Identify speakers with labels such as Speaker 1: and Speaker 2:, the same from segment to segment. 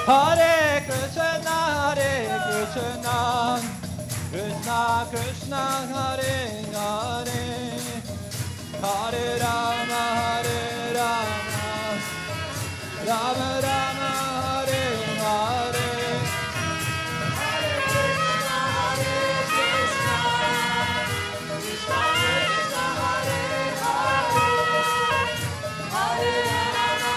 Speaker 1: Hare Krishna, Krishna Krishna, Hare Hare, Hare Rama, Rama Rama, Hare Hare. Hare Krishna, Krishna Krishna, Hare Hare, Hare Rama,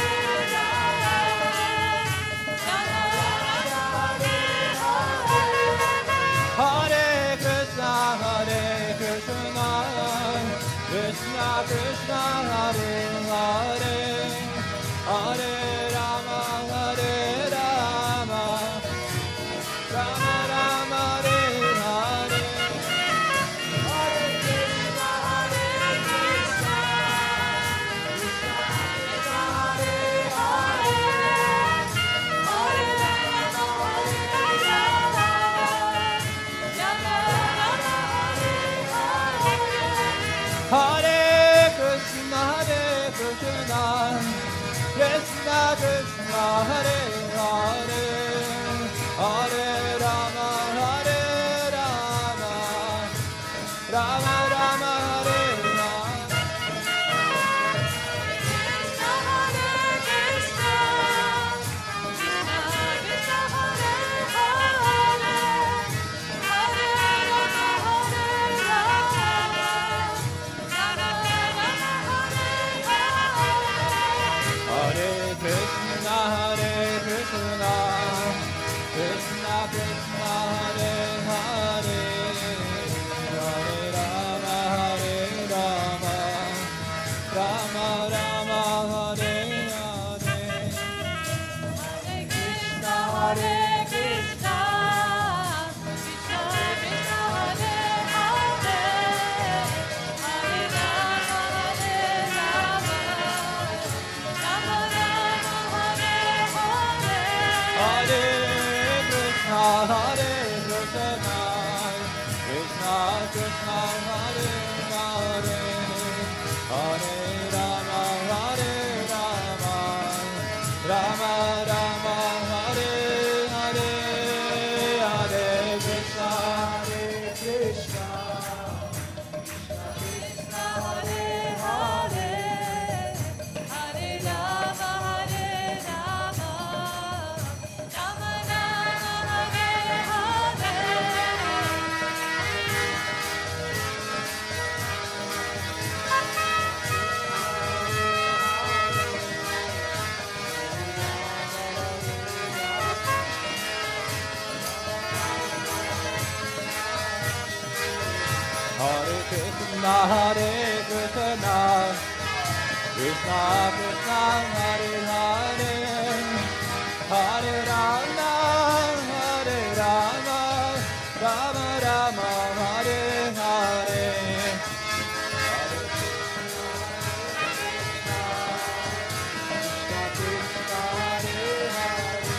Speaker 1: Hare Krishna, Krishna Krishna, Hare Hare, Hare Rama, Rama Rama, Hare Hare. Hare Krishna, Krishna Krishna, Hare Hare, Hare Rama, Hare Krishna, Krishna Krishna, Hare Hare, Hare Rama, Rama Rama, Hare Rama. Hare Krishna, Krishna Krishna, Hare Hare, Hare Rama, Rama Rama, Hare Hare. Hare Krishna, Krishna Krishna, Hare Hare, Hare Rama, Rama Rama, Hare Hare. Hare Krishna, Krishna Krishna, Hare Hare, Hare Rama, Rama Rama, Hare Hare. Hare Krishna, Krishna Krishna, Hare Hare, Hare Rama, Rama Rama, Hare Hare. Hare Krishna, Krishna Krishna, Hare Hare, Hare Rama, Rama Rama, Hare Hare. Hare Krishna, Krishna Krishna,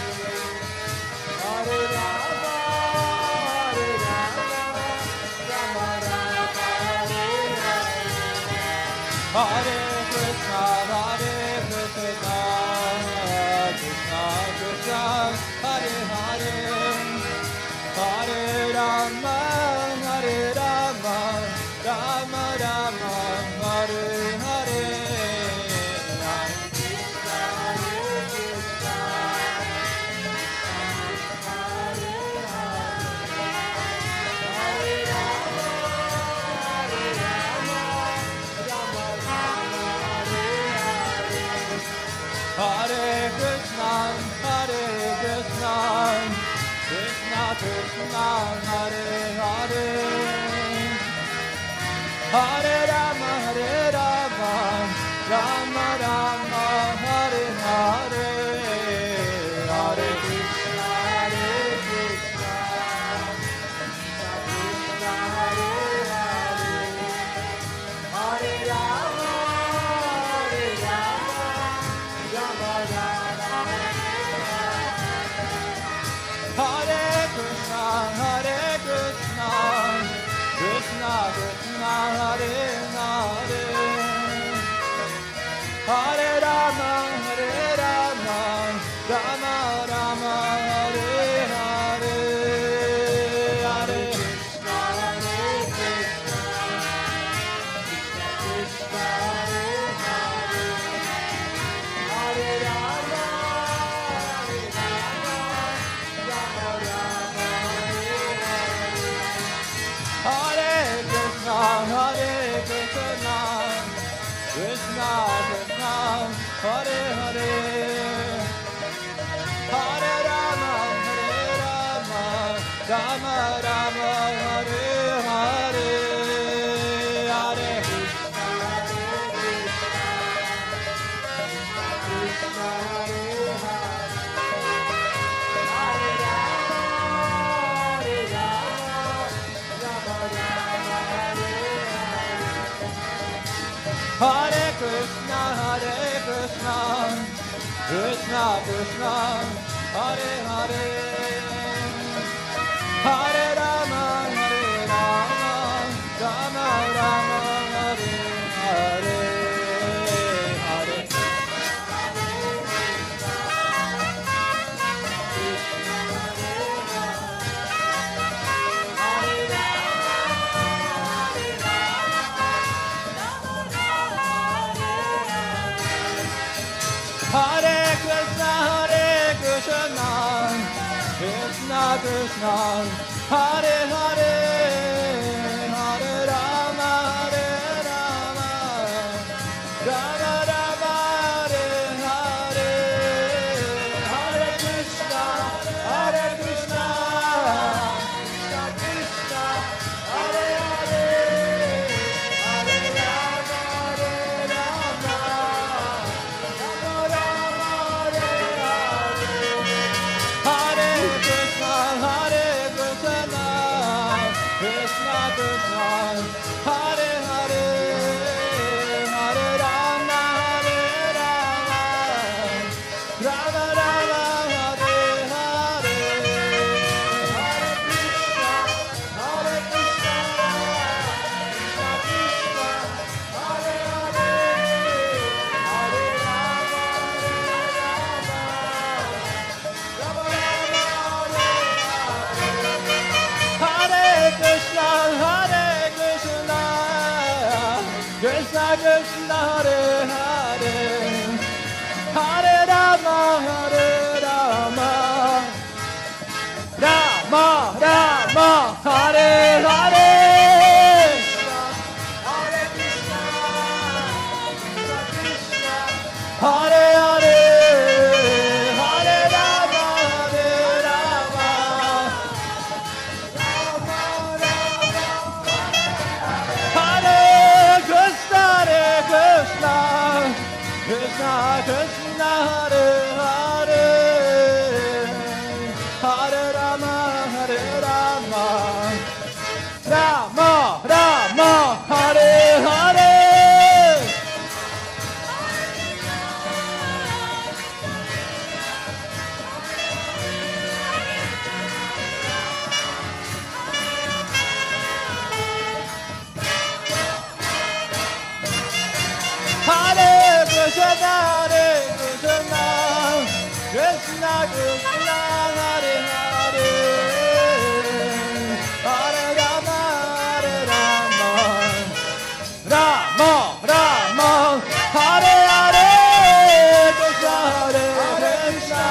Speaker 1: Hare Hare, Hare Rama, Rama Rama, Hare Hare. Hare Krishna, Krishna Krishna, Hare Hare, Hare Rama, Rama Rama, Hare Hare. Hare Krishna, Krishna Hare Hare, Hare Rama, Rama Rama, Hare Hare. Hare Krishna, Krishna Krishna, Hare Hare, Hare Rama, Rama Rama, Hare Hare. Hare Krishna, Krishna Krishna, Hare Hare, Hare Rama, Rama Rama, Hare Krishna, Krishna Krishna, Hare Krishna Krishna, Hare Hare, Hare Rama, Rama Rama, Hare Hare, Hare Krishna, Krishna Hare Hare, Hare Rama, Rama Rama, Hare Hare. Hare Krishna, Krishna Krishna, Hare Hare, Hare Rama, Rama Rama, Hare Hare, Hare Hare Krishna, Krishna Krishna, Hare Hare, Hare Rama, Rama Rama, Hare Hare, Hare Krishna, Krishna Krishna, Hare Hare, Hare Rama, Rama Krishna Krishna, Hare Hare, Hare Rama, Rama Rama, Hare Hare, Hare Krishna, Krishna Krishna, Hare Hare, Hare Rama, Rama Hare Krishna, Krishna Krishna, Hare Hare, Hare Rama, Rama Rama, Hare Hare, Hare Krishna, Krishna, Hare Hare, Hare Rama, Krishna Krishna, Hare Hare, Hare Rama, Rama Rama, Hare Hare. Hare Krishna, Krishna Krishna, Hare Hare, Hare Rama, Rama Rama, Hare Hare, Krishna Krishna,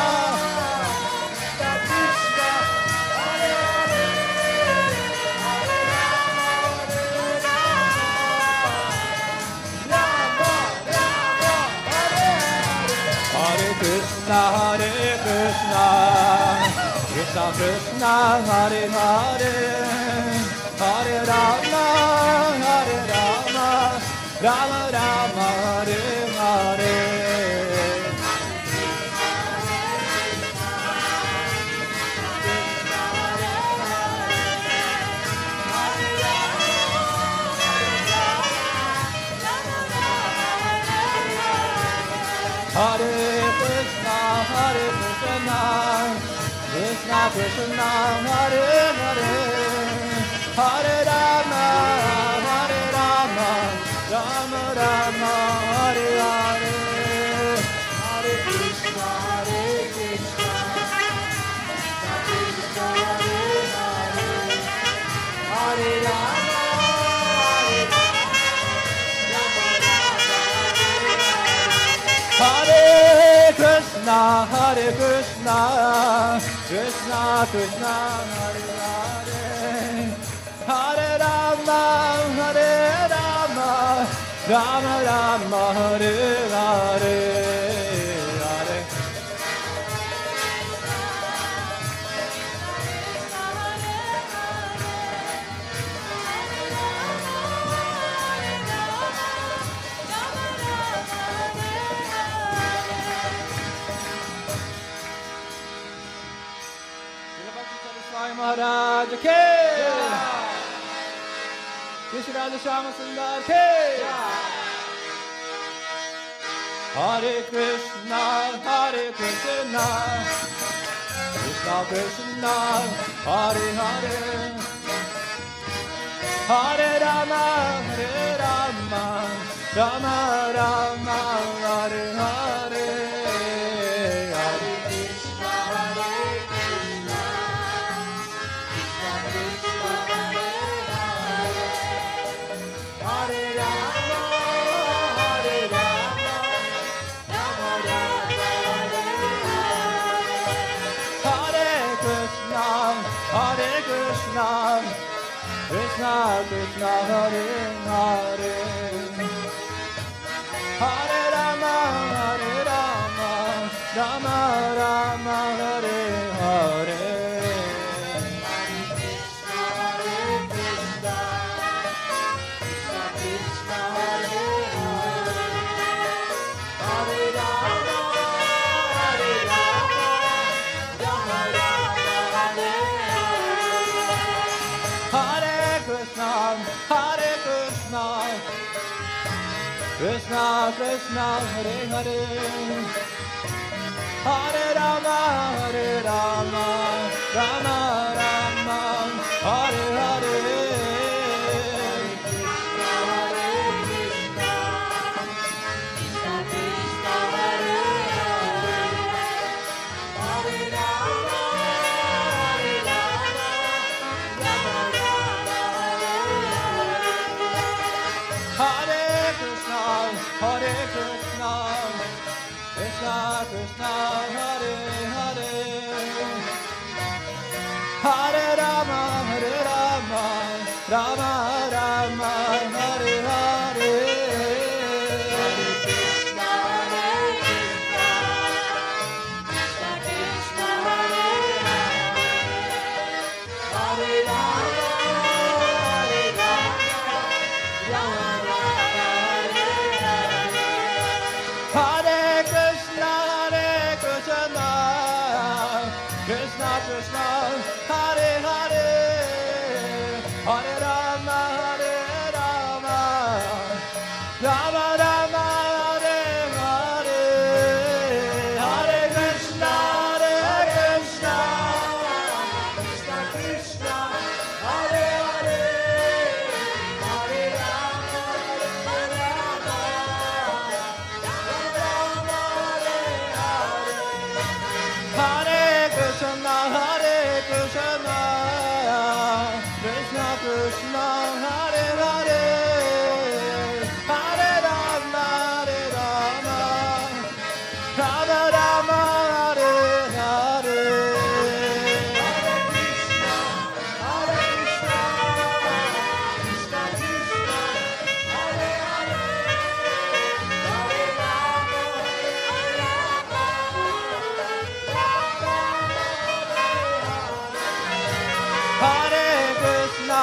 Speaker 1: Krishna, Hare Hare, Hare Rama, Hare Krishna, Krishna Krishna, Hare Hare, Hare Rama, Rama Rama, Hare Hare. Hare Krishna, Krishna Krishna, Hare Hare, Hare Rama, Rama Rama, Hare Hare, Hare Krishna, Krishna Krishna, Hare Hare, Hare Rama, Hare Krishna, Krishna Krishna, Hare Hare, Hare Rama, Rama Rama Hare Hare Hare Swami Maharaj ke Shri Radha Shama Sundar ke Hare Krishna Krishna Krishna Hare Hare Hare Rama Rama Rama Hare Hare Krishna Krishna Hare Hare Hare Rama Rama Rama Hare Hare Krishna Krishna Hare Hare Hare Rama Rama Rama Hare Hare Krishna Hare Hare Hare Rama Rama Rama Hare Hare Krishna Krishna Hare Hare Hare Rama Rama Hare Krishna Krishna Hare Hare Hare Rama Rama Rama Hare Hare Hare Krishna Krishna Krishna Hare Hare Hare Rama Hare Krishna Krishna Krishna Hare Hare Hare Rama Rama Rama Hare Hare Hare Krishna Krishna Krishna Hare Hare Hare Rama Hare Krishna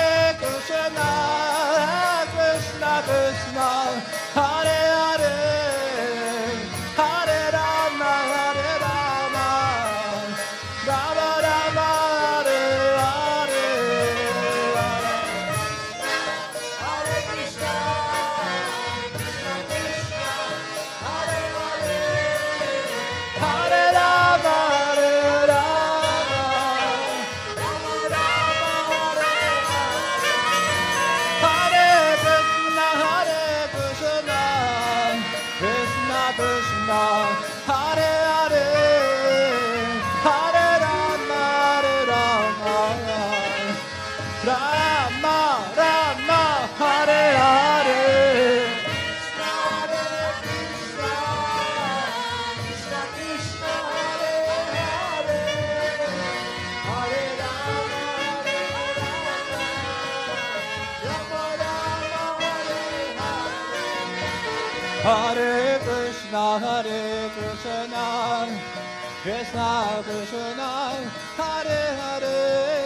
Speaker 1: Krishna Krishna Hare Hare Hare Rama Rama Rama Hare Hare Hare Krishna Krishna Hare Hare Hare Rama Krishna Hare Hare Hare Rama Rama Rama Hare Hare Krishna Krishna Krishna Hare Hare Hare Rama Rama Rama Hare Hare Hare Krishna, Hare Krishna, Krishna Krishna, Hare Hare,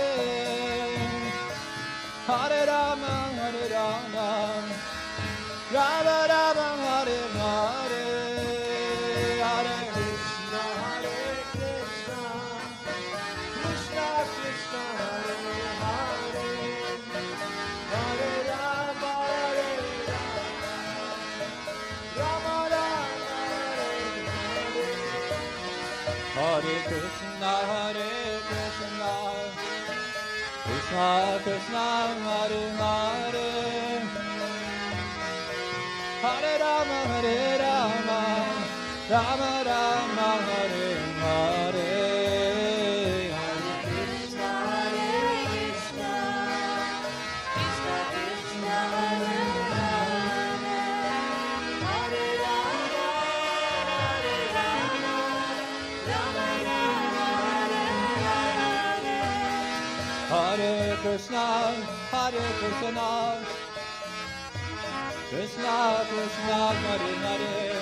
Speaker 1: Hare Rama, Hare Rama, Rama Rama, Hare Hare, Hare Krishna, Hare Krishna, Krishna Krishna, Hare Hare, Hare Rama, Hare Rama, Rama Rama, Hare Hare, Hare Krishna, Hare Krishna, Krishna Krishna, Hare Hare, Hare Rama, Hare Rama, Rama Rama, Hare Hare, Hare Krishna, Hare Krishna, Krishna Krishna, Hare Hare, Hare Rama, Hare Rama, Rama Rama, Hare Hare, Hare Krishna, Hare Krishna, Krishna Krishna, Hare Hare,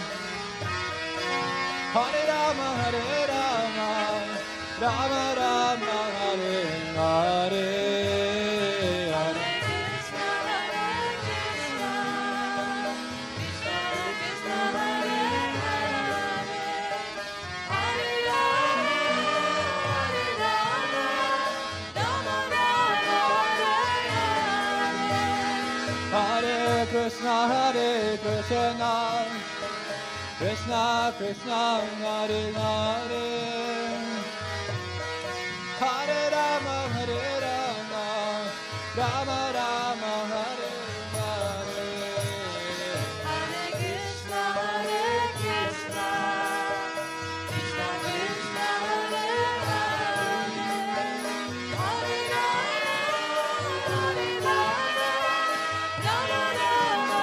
Speaker 1: Hare Rama, Hare Rama, Rama Rama, Hare Hare, Hare Krishna, Hare Krishna, Krishna Krishna, Hare Hare, Hare Rama, Hare Rama, Rama Rama, Hare Hare, Hare Krishna, Hare Krishna, Krishna Krishna, Hare Hare, Hare Rama, Hare Rama, Rama Rama, Hare Hare, Hare Krishna, Hare Krishna, Krishna Krishna, Hare Hare, Hare Rama, Hare Rama, Rama Rama,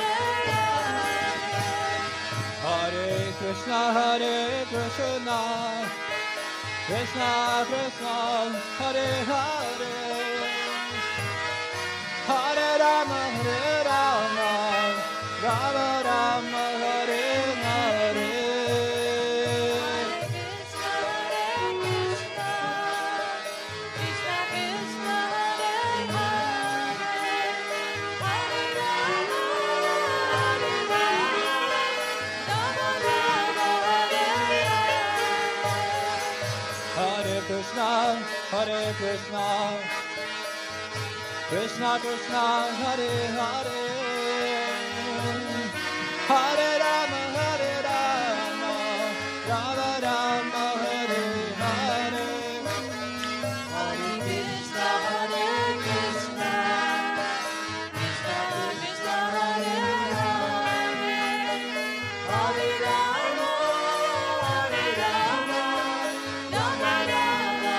Speaker 1: Hare Hare, Hare Krishna, Hare Krishna, Krishna Krishna, Hare Hare, Hare Rama, Hare Rama, Rama Rama, Hare Hare, Hare Krishna, Hare Krishna, Krishna Krishna, Hare Hare, Hare Rama, Hare Rama, Rama Rama, Hare Hare, Hare Krishna, Hare Krishna, Krishna Krishna, Hare Hare, Hare Rama, Hare Rama, Rama Rama, Hare Hare, Hare Krishna, Hare Krishna, Krishna Krishna, Hare Hare, Hare Rama, Hare Rama, Rama Rama,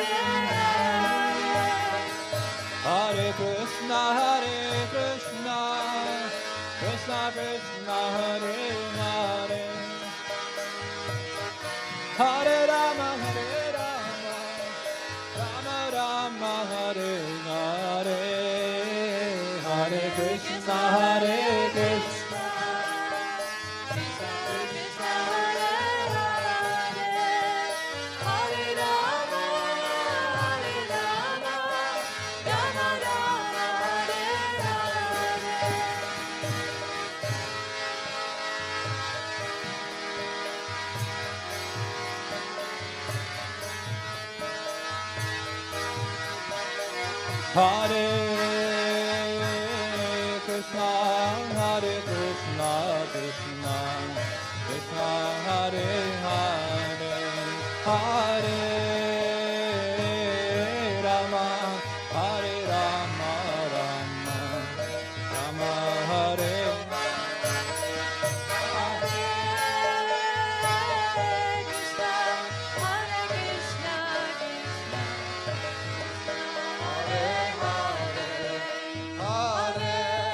Speaker 1: Hare Hare, Hare Krishna, Hare Krishna, Krishna Krishna, Hare Hare, Hare Rama, Hare Rama, Rama Rama, Hare Hare, Hare Krishna, Hare Krishna, Krishna Krishna, Hare Hare, Hare Rama, Hare Rama, Rama Rama, Hare Hare. Hare Krishna, Hare Krishna, Krishna Krishna, Hare Hare, Hare Rama, Hare Rama, Rama Rama, Hare Krishna, Hare Krishna, Krishna Hare Hare, Hare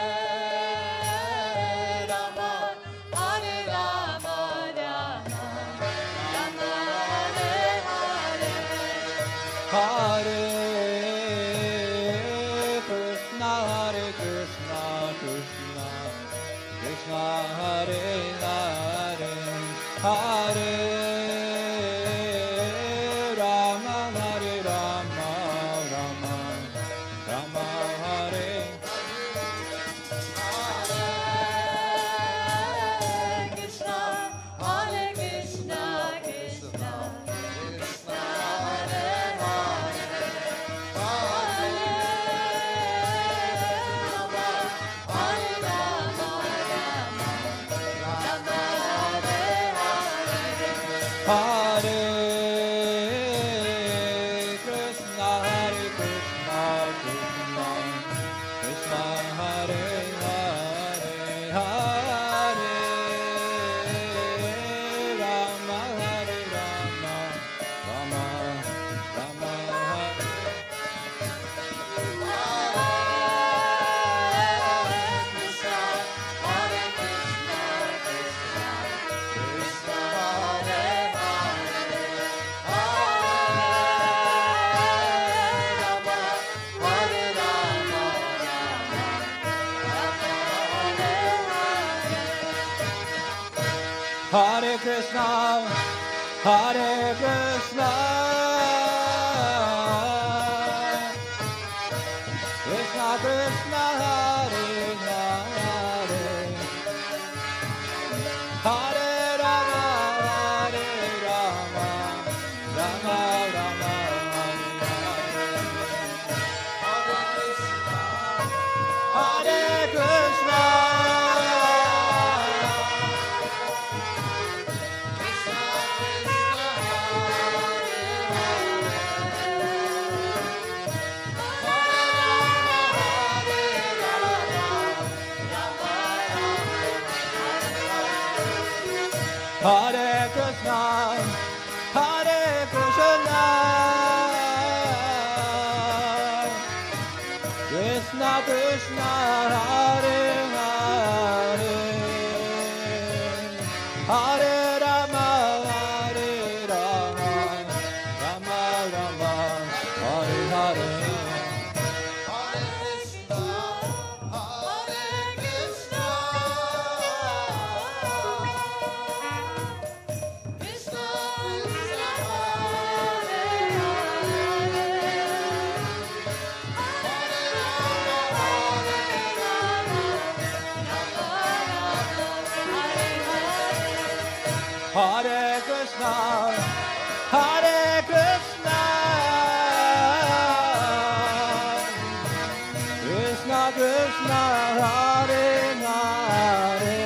Speaker 1: Rama, Hare Rama, Rama Rama, Hare Krishna Hare Hare Hare Rama Hare Rama Rama Rama Hare
Speaker 2: Krishna Krishna Krishna Hare Hare
Speaker 1: Hare Krishna Krishna Krishna Hare Hare Hare Rama Hare Rama Rama Rama Hare
Speaker 2: Krishna Krishna Hare
Speaker 1: Hare Krishna, Hare Krishna, Krishna Krishna, Hare Hare, Hare Rama, Hare Rama, Rama Rama, Hare Hare Krishna. Hare Krishna, Hare Krishna, Krishna Krishna, Hare Hare, Hare Rama, Hare Rama, Rama Rama, Hare Hare. Hare Krishna, Hare Krishna, Krishna Krishna, Hare Hare,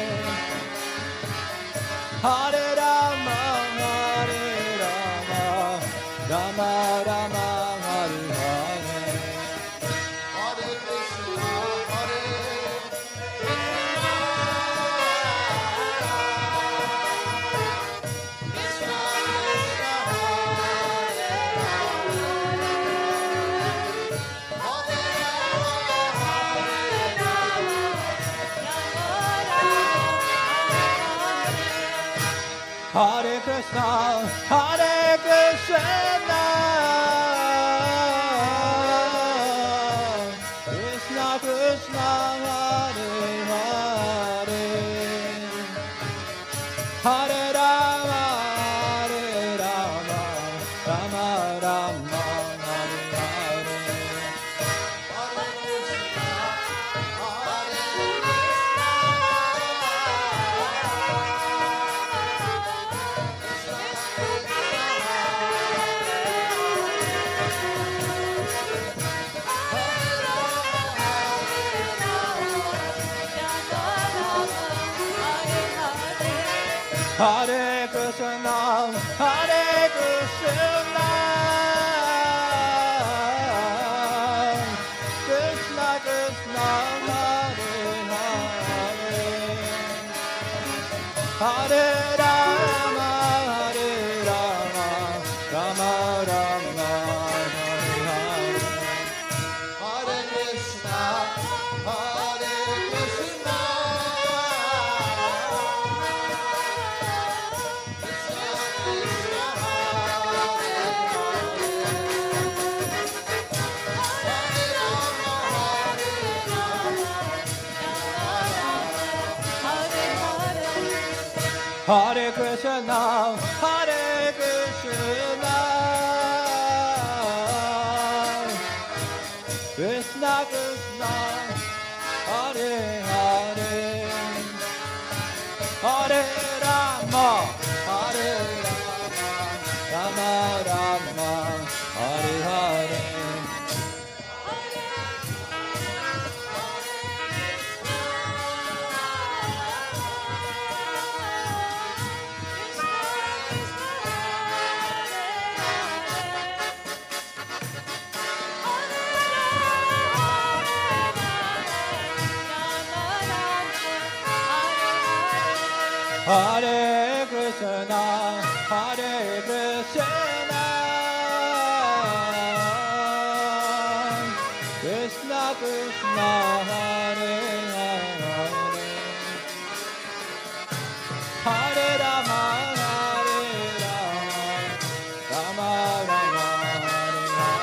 Speaker 1: Hare Rama, Hare Rama, Rama Rama, Hare Hare. Hare Krishna, Hare Hare Krishna, Hare Krishna, Krishna Krishna, Hare Hare, Hare Rama, Hare Rama, Rama Rama, Hare Hare. Hare Krishna, Hare Krishna, Krishna Krishna, Hare Hare, Hare Rama, Hare Rama, Rama Rama, Hare Hare. Hare Krishna, Hare Krishna. Hare Krishna, Hare Krishna, Krishna Krishna, Hare Hare, Hare Rama, Hare Rama, Rama Rama, Hare Hare. Hare Krishna, Hare Krishna, Krishna Krishna, Hare Hare, Hare Rama, Hare Rama, Rama Rama, Hare Hare.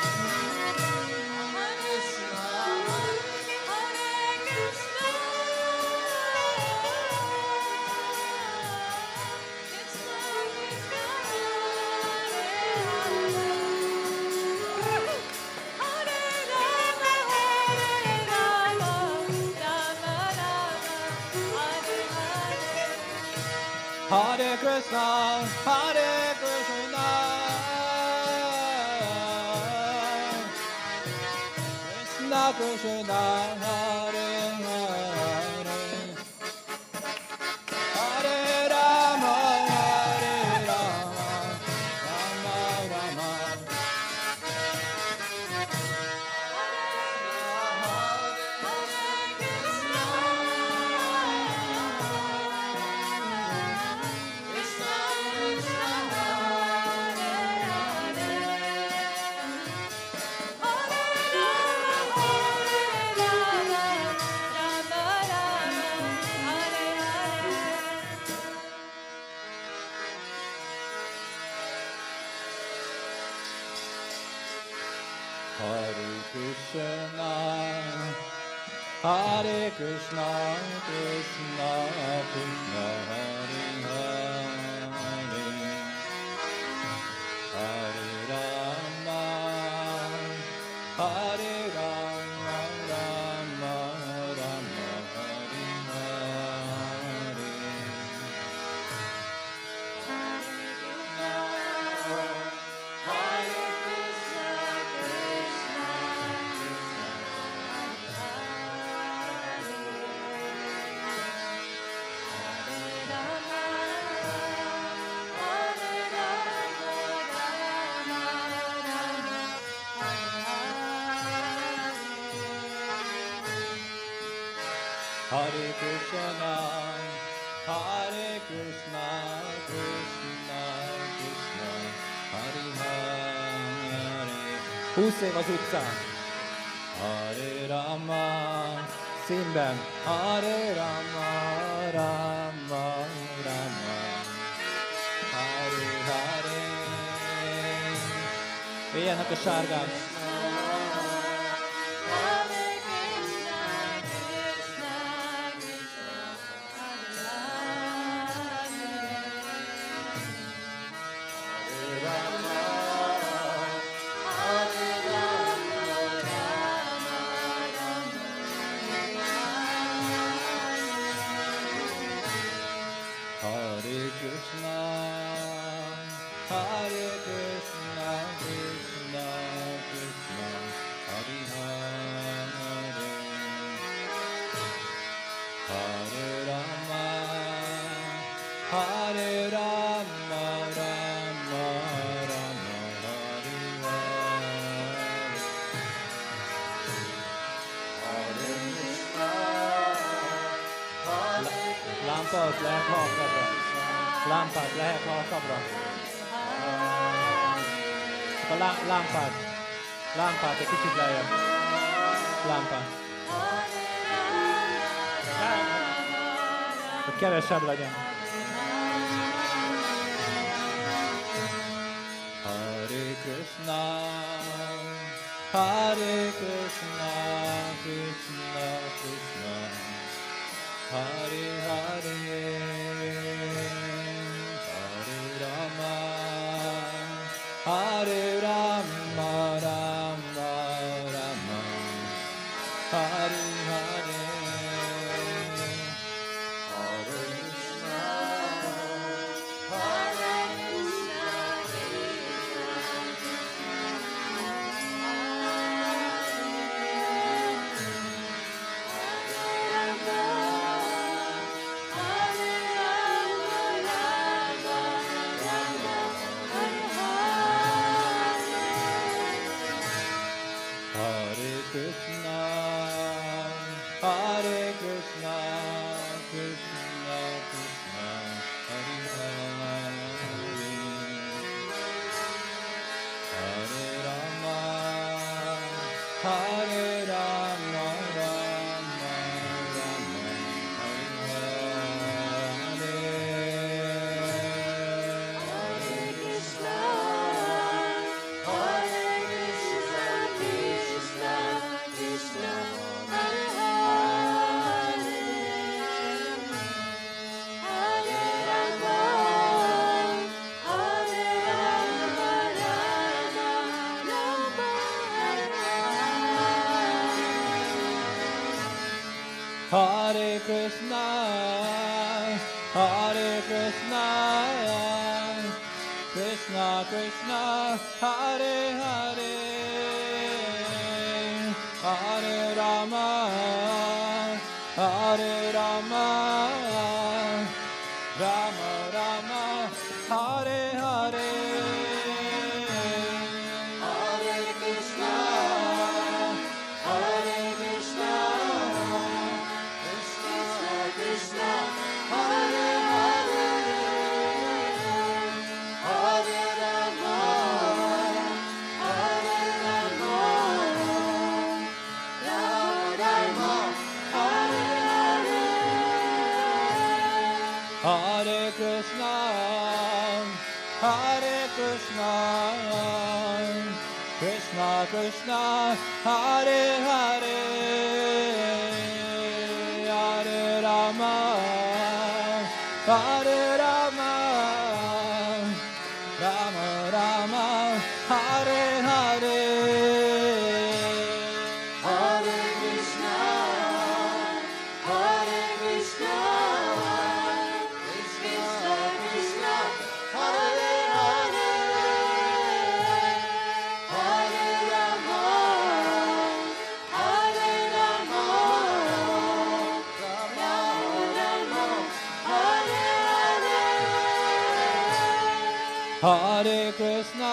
Speaker 1: Hare Krishna, Hare Krishna, Krishna Krishna, Hare Hare, Hare Rama, Hare Rama, Rama Rama. Hare Krishna, Hare Krishna, Krishna Krishna, Hare Hare, Hare Rama, Hare Rama, Rama Rama, Hare Hare Krishna, Hare Krishna, Krishna Krishna, Hare Hare. 20 év az utcán. Hare Rama, színben. Hare Rama, Rama Rama, Hare Hare. Éljenek a sárgán. Hare Krishna, Hare Krishna, Krishna Krishna, Hare Hare, Hare Rama, Hare Rama, Rama Rama, Hare Hare, Hare Krishna, Lámpát lehet halkabbra. Lámpát lehet halkabbra. A lámpát egy kicsit lejjebb. Lámpát. Hogy kevesebb legyen. Hare Krishna, Hare Krishna, Krishna Krishna, Hare Hare, Hare Krishna, Hare Krishna, Krishna Krishna, Hare Hare, Hare Rama, Hare Rama, Rama Rama, Hare Hare,
Speaker 2: Hare Krishna, Hare Krishna, Krishna Krishna, Hare Hare, Hare Rama, Hare Rama, Rama Rama, Hare Hare.
Speaker 1: Hare Krishna, Hare Krishna, Krishna Krishna, Hare Hare, Hare Rama, Hare Rama, Rama Rama, Hare Hare.
Speaker 2: Hare Krishna, Hare Krishna, Krishna Krishna, Hare Hare, Hare Rama, Hare Rama, Rama Rama, Hare Hare.
Speaker 1: Hare Krishna,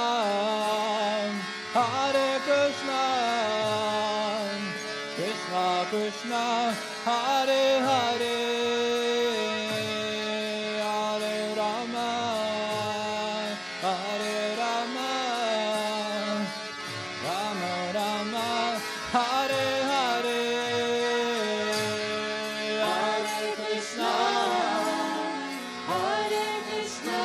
Speaker 1: Hare Krishna, Krishna Krishna, Hare Hare, Hare Rama, Hare Rama, Rama Rama, Hare Hare, Hare Krishna,
Speaker 2: Hare Krishna,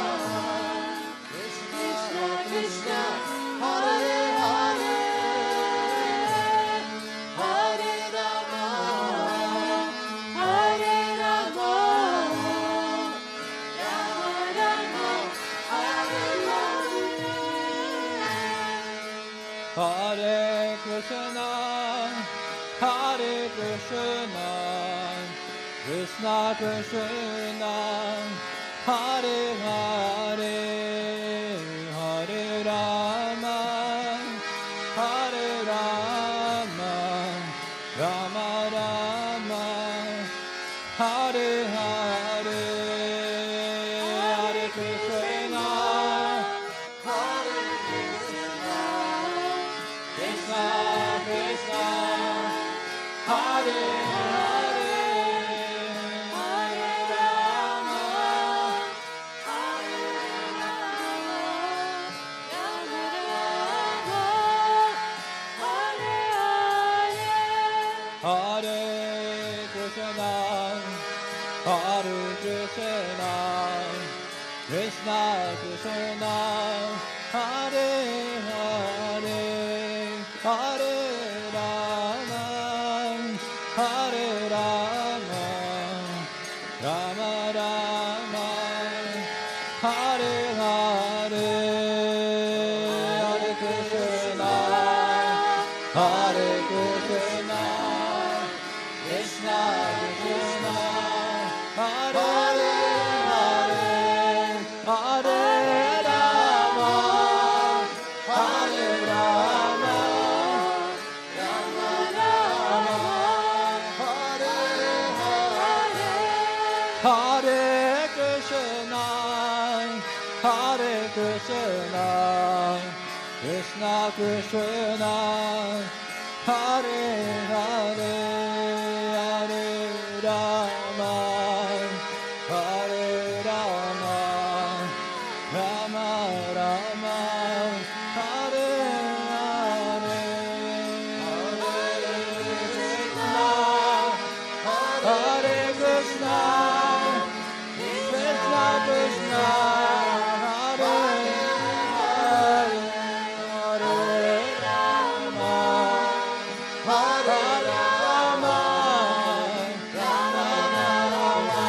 Speaker 2: Krishna Krishna, Hare Hare, Hare Rama, Hare Rama, Rama Rama, Hare Hare.
Speaker 1: Hare Krishna, Hare Krishna, Krishna Krishna, Hare Hare, Hare Rama, Hare Rama, Rama Rama, Hare Hare, Hare Krishna,
Speaker 2: Hare Krishna,
Speaker 1: Krishna Krishna, Hare Hare,
Speaker 2: Hare Rama, Hare Rama, Rama Rama, Hare Hare.
Speaker 1: Hare Krishna, Hare Krishna, Krishna Krishna, Hare Hare, Hare Rama, Hare Rama, Rama Rama, Hare Hare, Hare Krishna, Hare Krishna, Krishna Krishna, Hare Hare, Hare Rama, Hare Rama,
Speaker 2: Rama Rama, Hare Hare.
Speaker 1: Hare Krishna, Hare Krishna, Krishna Krishna, Hare Hare, Hare Rama, Hare Rama, Rama Rama, Hare Hare, Hare Krishna, Hare Krishna, Krishna Krishna, Hare Hare, Hare Rama, Hare Rama, Rama Rama,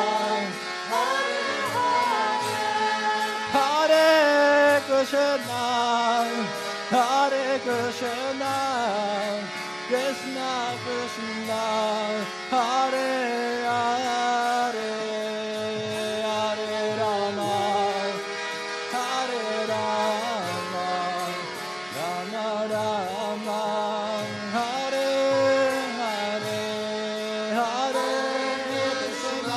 Speaker 1: Hare Krishna, Hare Krishna, Krishna Krishna, Hare Hare Hare Rama Hare Rama Rama Rama Hare Hare Hare Krishna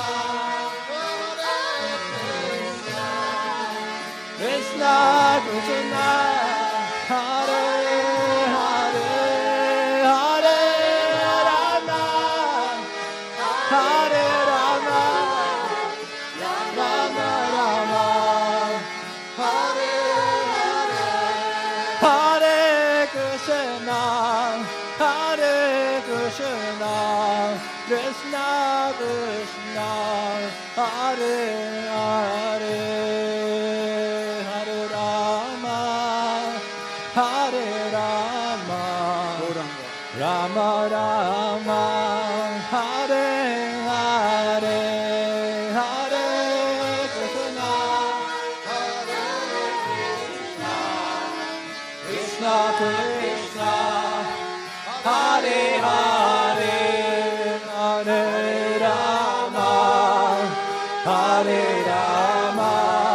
Speaker 1: Krishna Krishna Hare Hare Hare Rama Hare Rama Rama Rama Hare Hare Krishna Hare Krishna Krishna Krishna Hare Hare Hare Rama Hare Rama Rama Rama Hare Hare Hare Krishna Krishna Krishna Hare Hare Hare Rama Hare Rama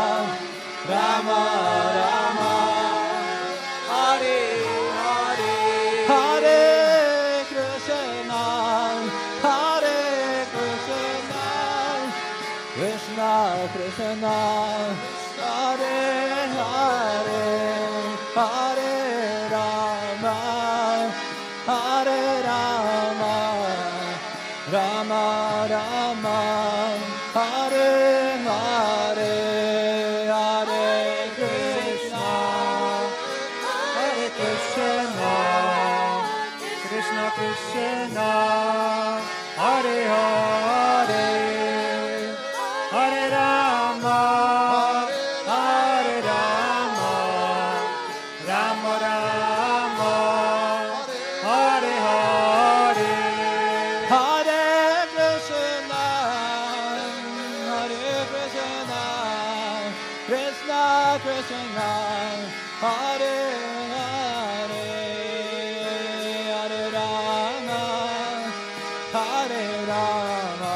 Speaker 1: Rama Rama Hare Hare Hare Krishna Hare Krishna Krishna Krishna Hare Hare Hare Rama Hare Rama Rama Rama Hare Hare Hare Krishna Hare Krishna Krishna Krishna Hare Hare Hare Rama Hare Rama Rama Rama Hare Hare Hare Krishna Hare Krishna Krishna Krishna Hare Hare Hare Rama Hare Rama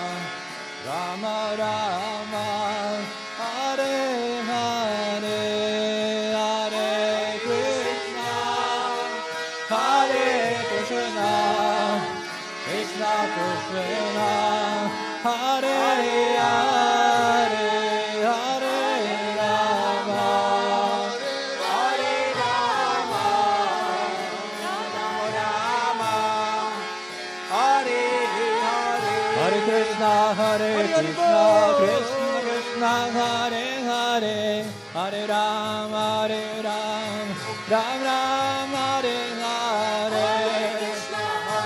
Speaker 1: Rama Rama Hare Hare Hare Krishna Hare Krishna Krishna Krishna Hare Hare Hare Rama Hare Rama Rama Rama Hare Hare Hare Krishna Hare Krishna Krishna Krishna Hare Hare Hare Rama Hare Rama Ram Ram Hare Hare Krishna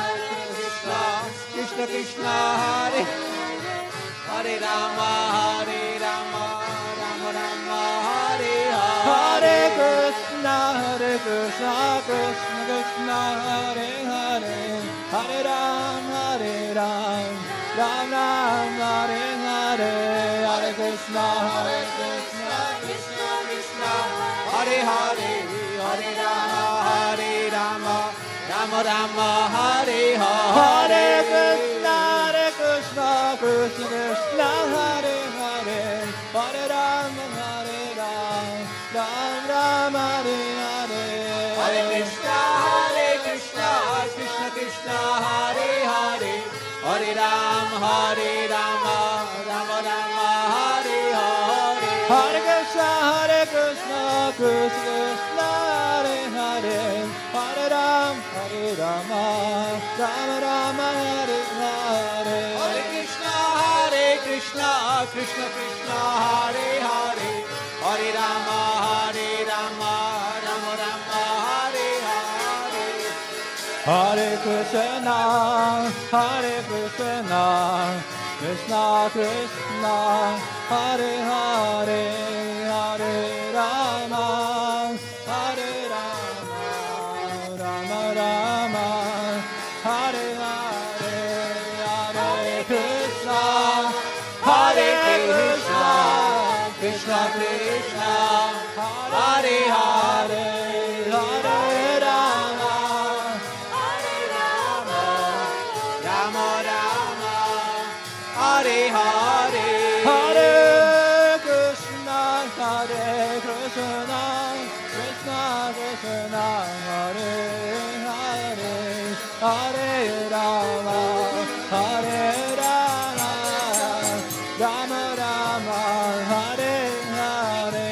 Speaker 1: Krishna Krishna Hare Hare Rama Hare Rama Rama Rama Hare Hare Krishna Krishna Krishna Hare Hare Hare Ram Hare Ram Ram Ram Hare Hare Hare Krishna Krishna Krishna Hare Hare Hare Rama Hare Rama Rama Rama Hare Hare Krishna Krishna Krishna Hare Hare Hare Rama Hare Ram Ram Ram Hare Hare Hare Krishna Krishna Krishna Hare Hare Hare Ram Hare Rama Rama Rama Hare Hare Hare Krishna Krishna Krishna Hare Hare Hare Ram Hare Rama Rama Rama Hare Hare Hare Krishna Krishna Krishna Hare Hare Hare Rama Hare Rama Rama Rama Hare Hare Hare Krishna Krishna Krishna Hare Hare Hare Rama Hare Rama Rama Rama Hare Hare Hare Krishna Krishna Krishna Hare Hare Hare Rama Rama Rama Hare Hare
Speaker 3: Hare Krishna, Hare Krishna, Krishna Krishna, Hare Hare, Hare Rama, Hare Rama, Rama Rama, Hare Hare.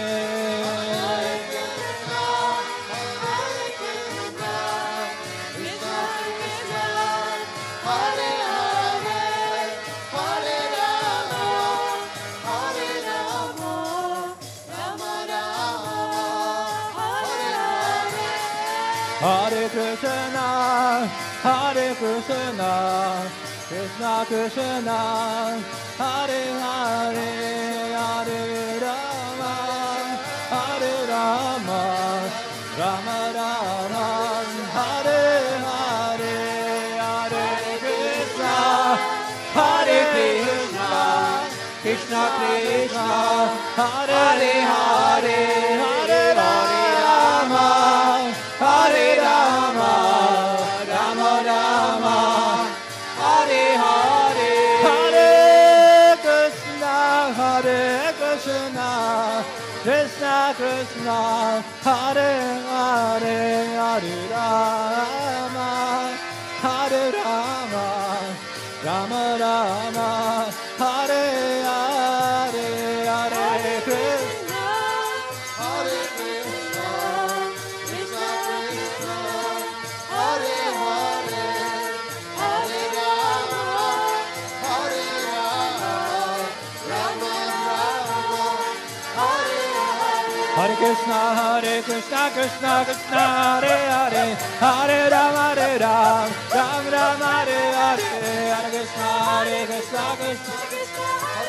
Speaker 3: Hare Krishna, Hare Krishna, Krishna Krishna, Hare Hare, Hare Rama, Hare Rama, Rama Rama, Hare Hare, Hare Krishna, Hare Krishna, Krishna Krishna, Hare Hare, Hare Rama, Hare Rama, Rama Rama, Hare Hare, Hare Krishna, Hare Krishna, Krishna Krishna, Hare Hare, Hare Rama, Hare Rama, Rama Rama, Hare Hare, Hare Krishna, Hare Krishna, Krishna Krishna, Hare Hare, Hare Rama, Hare Rama, Rama Rama, Hare Hare. Hare Krishna, Krishna Krishna, Hare Hare, Hare Rama, Ram Ram, Hare Hare, Hare Krishna, Krishna Krishna,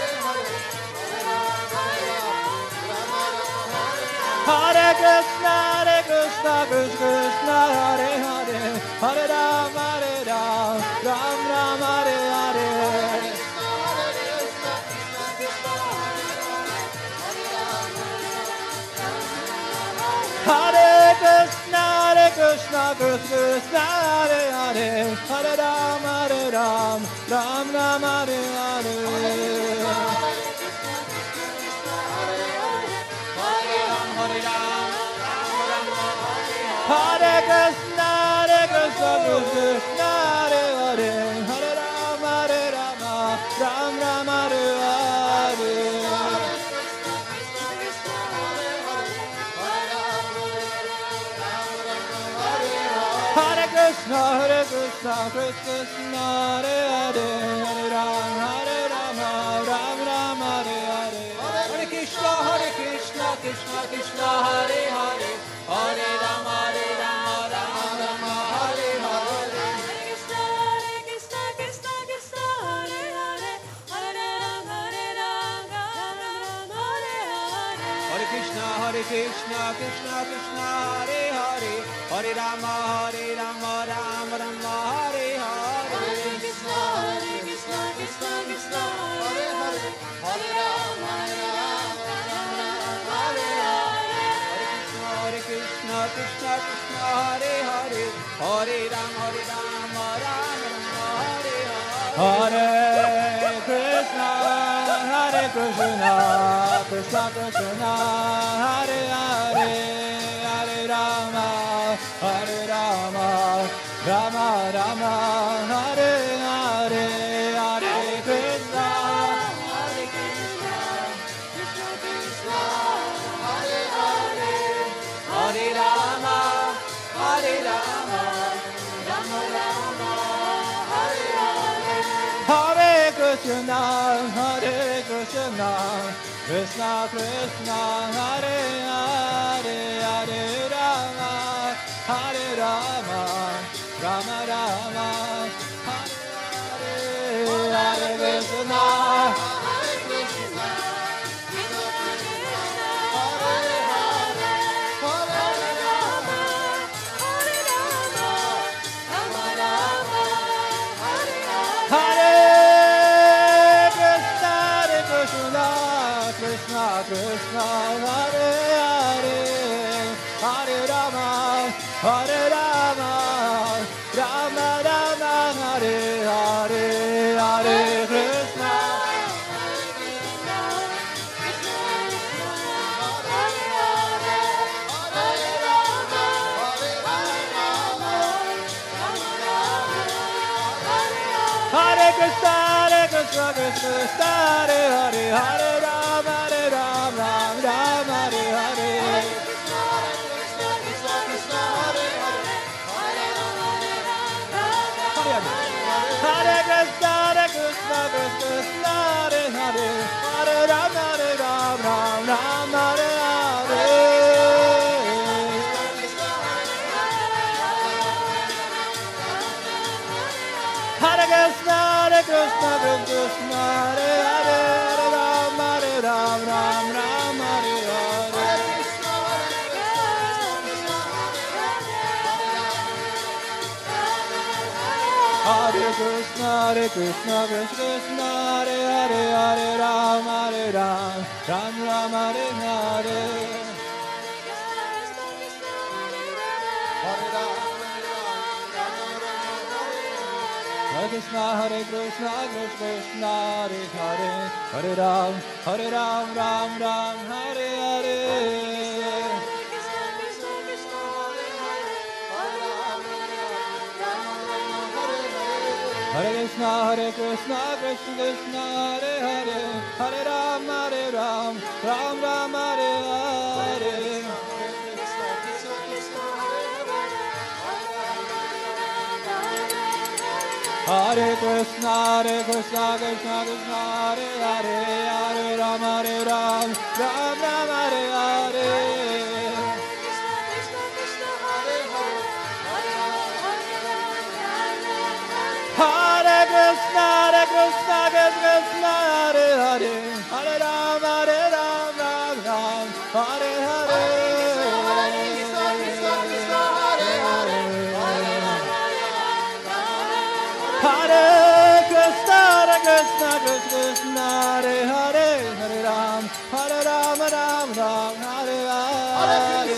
Speaker 3: Hare Krishna, Krishna Krishna, Hare Hare, Hare Rama, Ram Ram, Hare Hare. Hare Krishna, Krishna Krishna, Hare Hare, Hare Rama, Ram Ram, Hare Hare. Hare Krishna, Krishna Krishna, Hare Hare, Hare Rama, Ram Ram, Hare Hare. Hare Krishna, Krishna Krishna, Hare Hare, Hare Rama, Ram Ram, Hare Hare.
Speaker 1: Hare Krishna Krishna Krishna Hare Hare Hare Rama Rama Rama Hare Hare Hare Krishna Krishna Krishna Hare Hare Hare Rama Rama Rama Hare Hare Hare Krishna Krishna Krishna Hare Hare Hare Rama Rama Hare Hare
Speaker 3: Hare Krishna, Krishna Krishna, Hare Hare, Hare Rama, Rama Rama, Hare Hare, Hare Krishna,
Speaker 2: Krishna Krishna, Hare Hare,
Speaker 1: Hare Rama, Hare Rama,
Speaker 2: Rama Rama, Hare Hare.
Speaker 3: Hare Krishna, Krishna Krishna, Hare Hare, Hare Rama, Rama Rama, Hare Hare, Hare Krishna.
Speaker 2: Hare Krishna, Krishna Krishna, Hare Hare, Hare Rama, Hare Rama, Rama Rama, Hare Hare.
Speaker 3: Hare Krishna, Krishna Krishna, Hare Hare, Hare Rama, Rama Rama, Hare Hare, Hare Krishna. Krishna Krishna Hare Hare Hare Ram Hare Ram Ram Ram Hare Hare Hare Krishna Krishna Krishna Hare Hare Hare Ram Ram Ram Hare Hare Hare Krishna Krishna Krishna Hare Hare Hare Ram Ram Ram Hare Hare Hare Krishna Krishna Krishna Hare Hare Hare Ram Ram Ram Hare Hare Hare Krishna Krishna Krishna Hare Hare Hare Ram Ram Ram Hare Hare Hare Krishna Krishna Krishna Hare Hare Hare Ram Ram Ram Hare Hare Hare Krishna Krishna Krishna Hare Hare Hare Ram Ram Ram Hare Hare Hare Krishna Krishna Krishna Hare Hare Hare Ram Ram Ram Hare Hare Hare Krishna Krishna Krishna Hare Hare Hare Ram Ram Ram Hare Hare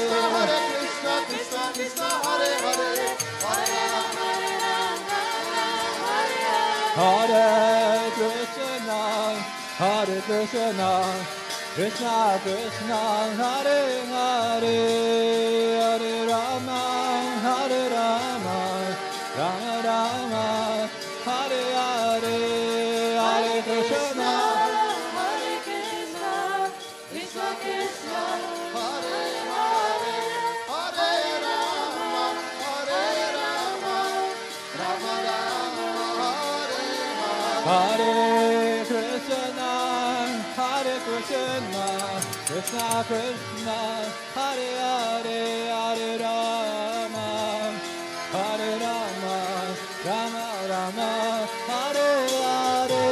Speaker 3: Hare Krishna Krishna Krishna Hare Hare Hare Rama Rama Rama Hare Hare Hare Krishna
Speaker 2: Krishna Krishna Hare
Speaker 3: Hare Krishna Krishna Krishna Hare Hare Hare Rama Rama Rama Hare Hare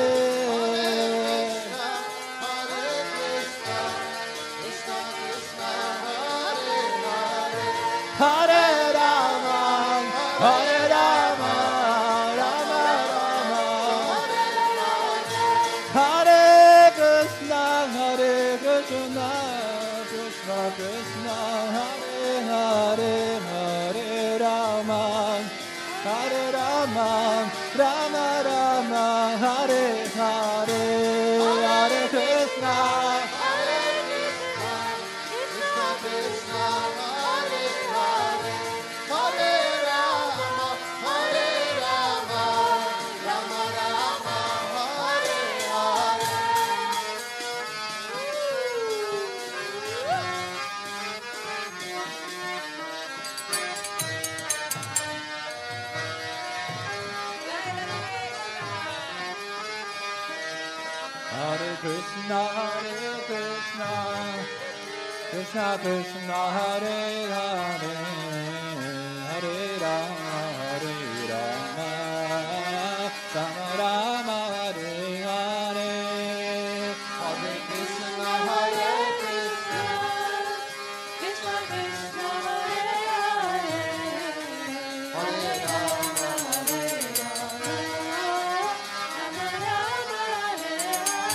Speaker 3: Hare Rama Hare Rama Rama Rama Hare Krishna Krishna Krishna Hare Hare Hare Rama Rama Rama Hare Hare Hare Krishna Hare Krishna Krishna Krishna Hare Hare Hare Rama Rama Rama Hare Hare Hare Krishna
Speaker 2: Krishna Krishna Hare Hare Hare Rama Rama Rama Hare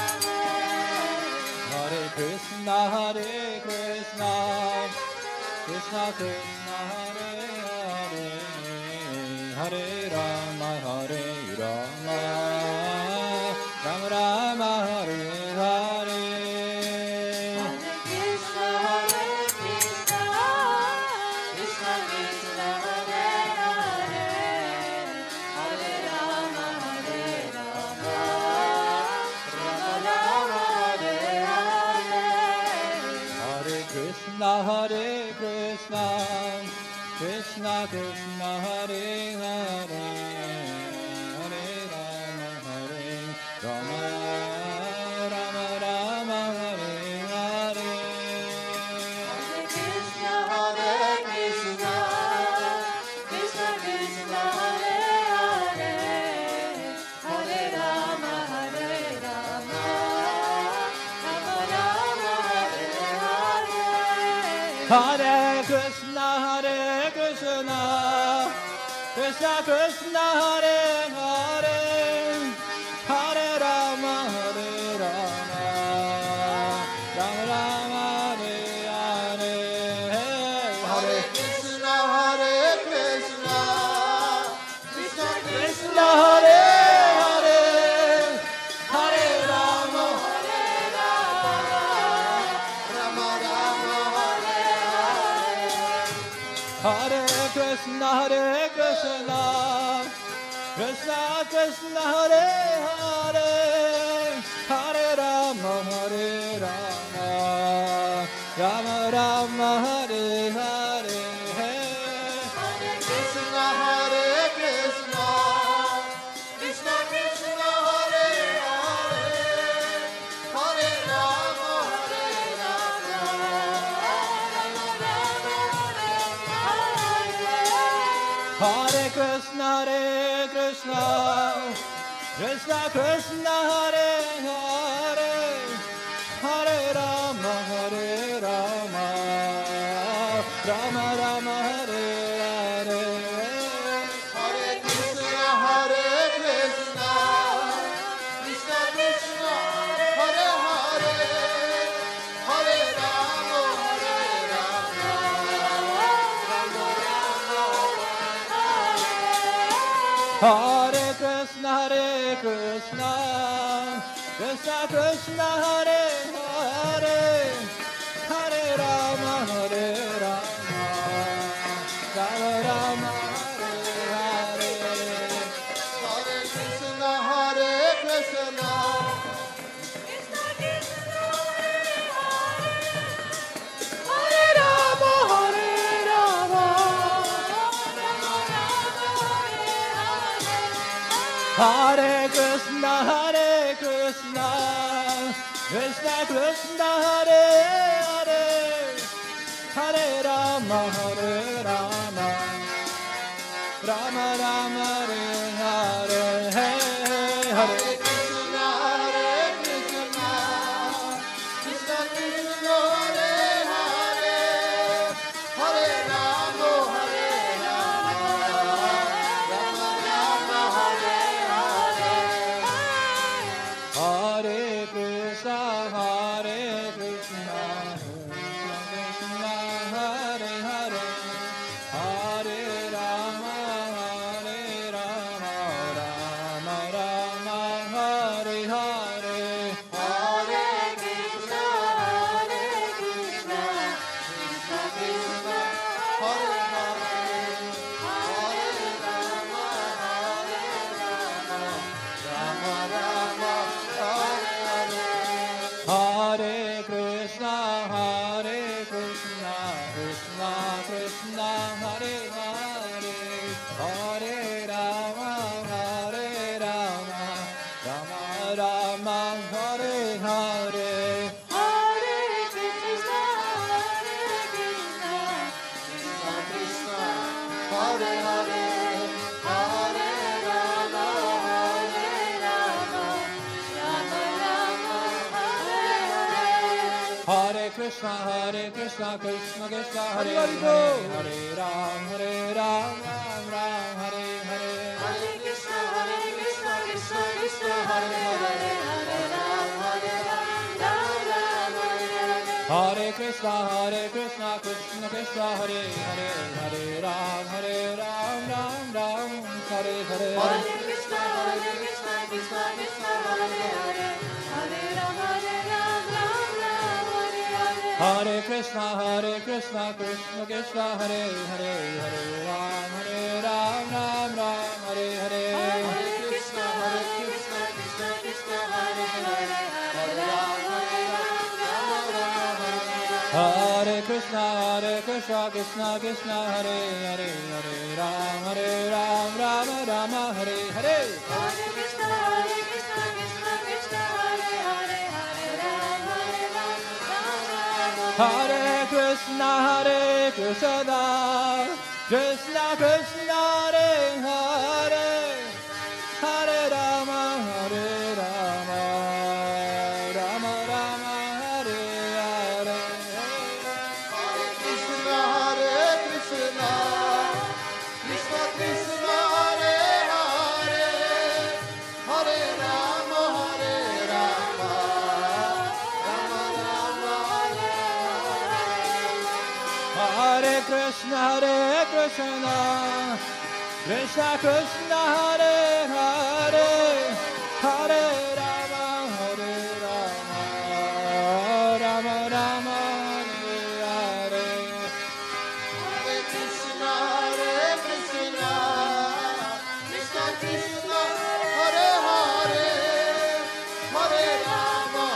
Speaker 2: Hare
Speaker 3: Hare Krishna Krishna Krishna Hare Hare Hare Rama Rama Rama Hare Hare
Speaker 2: Krishna Krishna Krishna Hare Hare Hare Rama Rama
Speaker 3: Hare Krishna, Krishna Krishna Hare Hare, Hare Rama, Hare Rama, Rama Rama, Hare Hare.
Speaker 2: Krishna, Hare Krishna, Krishna Krishna, Hare Hare, Hare Rama, Hare Rama, Rama Rama, Hare Hare.
Speaker 3: Hare Krishna, Hare Krishna, Krishna Krishna, Hare Hare, Hare Rama, Hare Rama, Rama Rama, Hare Hare. Hare
Speaker 4: Krishna, Hare Krishna, Krishna
Speaker 3: Krishna, Hare Hare, Hare Rama,
Speaker 4: Rama Rama, Hare
Speaker 3: Hare Krishna, Hare Krishna, Krishna Krishna, Hare Hare, Hare Rama, Hare Rama, Rama Rama, Hare Hare.
Speaker 4: Hare Krishna, Hare Krishna, Krishna Krishna, Hare Hare, Hare Rama, Hare Rama, Rama Rama,
Speaker 3: Hare Krishna, Hare Krishna, Krishna Krishna, Hare Hare, Hare Rama, Hare Rama, Rama Rama, Hare Hare.
Speaker 4: Hare Krishna, Hare Krishna, Krishna Krishna, Hare Hare, Hare Rama, Hare Rama, Rama Rama,
Speaker 3: Hare Krishna, Hare Krishna, Krishna Krishna, Hare Hare, Hare Rama, Hare Rama, Rama Rama, Hare Hare.
Speaker 4: Hare Krishna, Hare Krishna,
Speaker 2: Hare Rama, Hare Rama,
Speaker 3: Hare Krishna, Hare Krishna, Krishna Krishna, Hare Hare, Hare Rama, Hare Rama, Rama Rama, Hare Hare. Hare
Speaker 4: Krishna, Hare Krishna, Krishna Krishna, Hare Hare, Hare Rama, Hare Rama, Rama Rama, Hare Hare.
Speaker 3: Hare Krishna, Hare Krishna, Krishna Krishna, Hare Hare, Hare Rama, Hare Rama, Rama Rama, Hare Hare.
Speaker 2: Hare Krishna, Hare Krishna, Krishna Krishna,
Speaker 4: Hare Hare, Hare Rama, Hare Rama, Rama Rama, Hare Hare.
Speaker 3: Hare Krishna, Hare Krishna, Krishna Krishna, Hare Hare, Hare Rama, Hare Rama, Rama Rama, Hare Hare.
Speaker 2: Hare Krishna, Hare Krishna, Krishna Krishna,
Speaker 4: Hare Hare, Hare Rama, Hare Rama,
Speaker 2: Rama Rama, Hare Hare.
Speaker 3: Hare Krishna, Krishna Krishna, Hare Hare, Hare Ram, Ram Ram, Hare Hare.
Speaker 2: Hare Krishna, Krishna Krishna, Hare Hare, Hare Ram, Ram Ram, Hare Hare.
Speaker 3: Hare Krishna, Krishna Krishna, Hare Hare, Hare Ram, Ram Ram, Hare Hare.
Speaker 2: Hare Krishna, Krishna Krishna, Hare Hare, Hare Ram, Ram Ram, Hare Hare.
Speaker 3: Hare Krishna, Krishna Krishna, Hare Hare, Hare Ram, Ram Ram, Hare Hare.
Speaker 2: Hare Krishna, Krishna Krishna, Hare Hare, Hare Ram, Ram Ram, Hare Hare.
Speaker 3: Hare Krishna, Krishna Krishna, Hare Hare, Hare Ram, Rama Rama, Hare Hare.
Speaker 2: Hare Krishna, Krishna Krishna, Hare Hare, Hare Ram, Rama Rama,
Speaker 3: Hare Krishna, Krishna Krishna, Hare Hare, Hare Rama, Rama Rama, Hare Hare.
Speaker 4: Hare Krishna, Krishna Krishna, Hare Hare, Hare Rama, Rama Rama,
Speaker 3: Hare Krishna, Krishna Krishna, Hare Hare, Hare Rama, Rama Rama, Hare Hare.
Speaker 4: Hare Krishna, Krishna Krishna, Hare Hare, Hare Rama,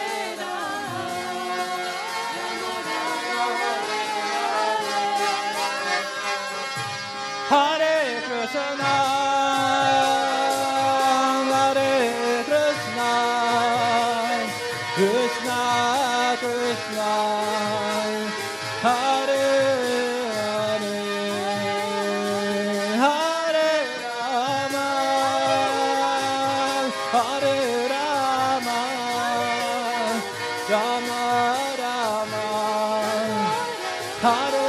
Speaker 3: Hare Krishna, Krishna Krishna, Hare Hare, Hare Rama, Rama Rama, Hare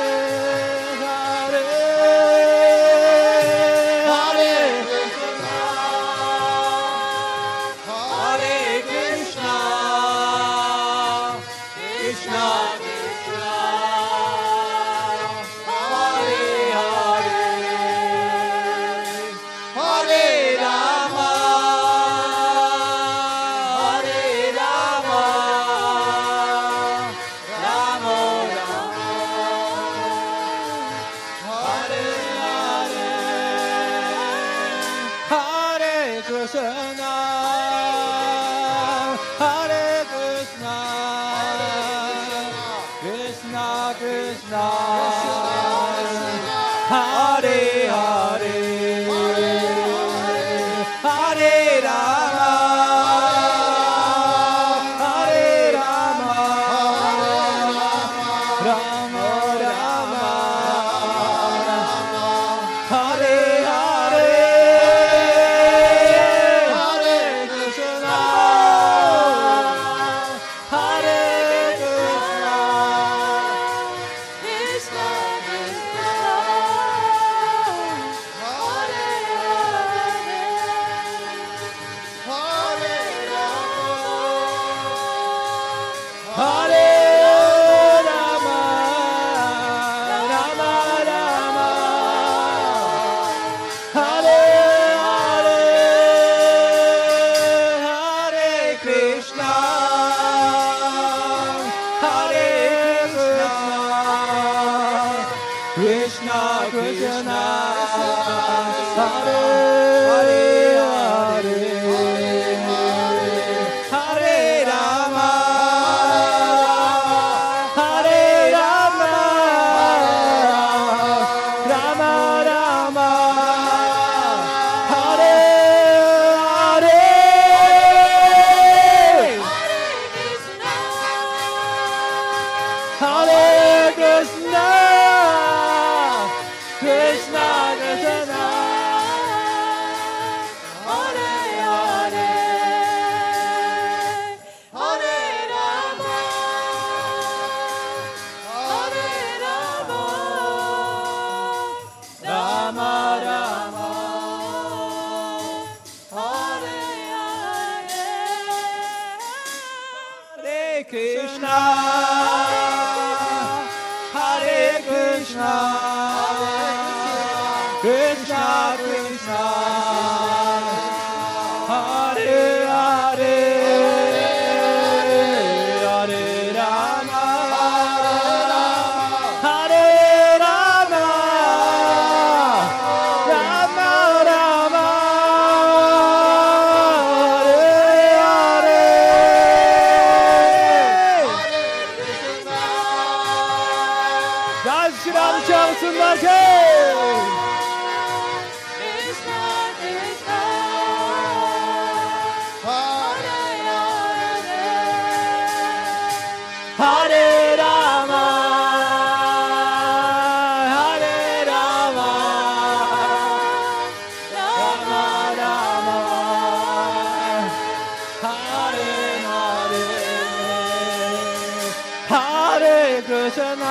Speaker 3: Hare Krishna,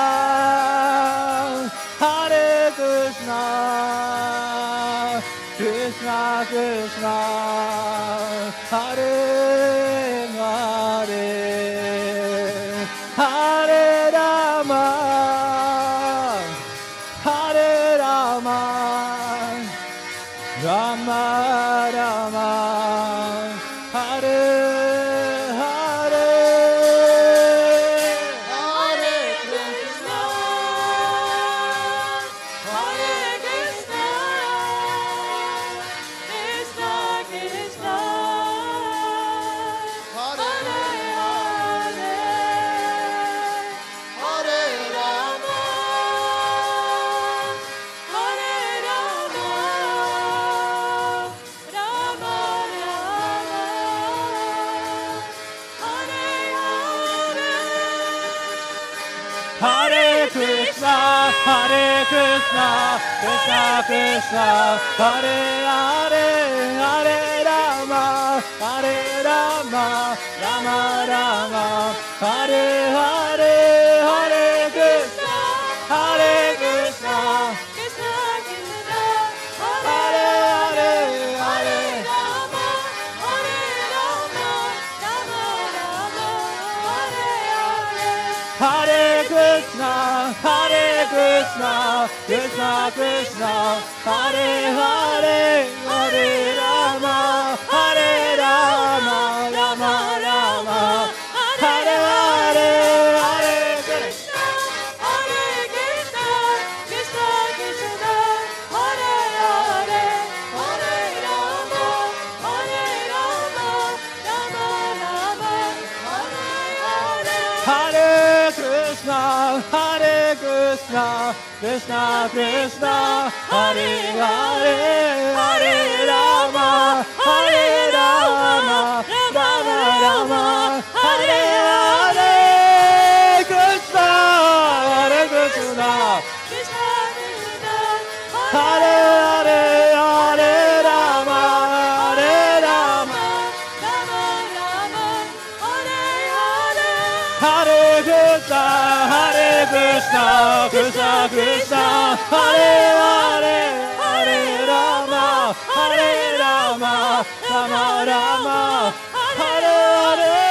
Speaker 3: Hare Krishna, Krishna Krishna, Hare Hare, Hare Rama, Hare Rama, Rama Rama, Hare Hare.
Speaker 2: Hare Krishna, Hare Krishna, Krishna Krishna, Hare Hare,
Speaker 4: Hare Rama,
Speaker 2: Hare Rama, Rama Rama, Hare Hare.
Speaker 3: Hare Krishna, Hare Krishna, Krishna Krishna, Hare Hare, Hare Rama, Hare Rama, Rama Rama, Hare Hare, Hare Krishna, Hare Krishna,
Speaker 2: Krishna Krishna,
Speaker 3: Hare Hare, Hare
Speaker 2: Rama, Hare Rama, Rama Rama, Hare Hare.
Speaker 3: Hare Krishna, Hare Krishna, Krishna Krishna, Hare Hare, Hare Rama, Hare Rama, Rama Rama, Hare Hare, Hare Krishna.
Speaker 2: Hare Krishna, Krishna Krishna, Hare Hare, Hare Rama, Hare Rama, Rama Rama, Hare Hare.
Speaker 3: Hare Krishna, Hare Krishna, Krishna Krishna, Hare Hare, Hare Rama, Hare Rama, Rama Rama, Hare Hare. Krishna, Hare Krishna,
Speaker 2: Krishna Krishna,
Speaker 3: Hare Hare, Hare Rama, Hare Rama.
Speaker 2: Rama Rama, Hare Hare.
Speaker 3: Hare Krishna, Hare Krishna, Krishna Krishna, Hare Hare, Hare Rama, Hare Rama, Rama Rama, Hare Hare.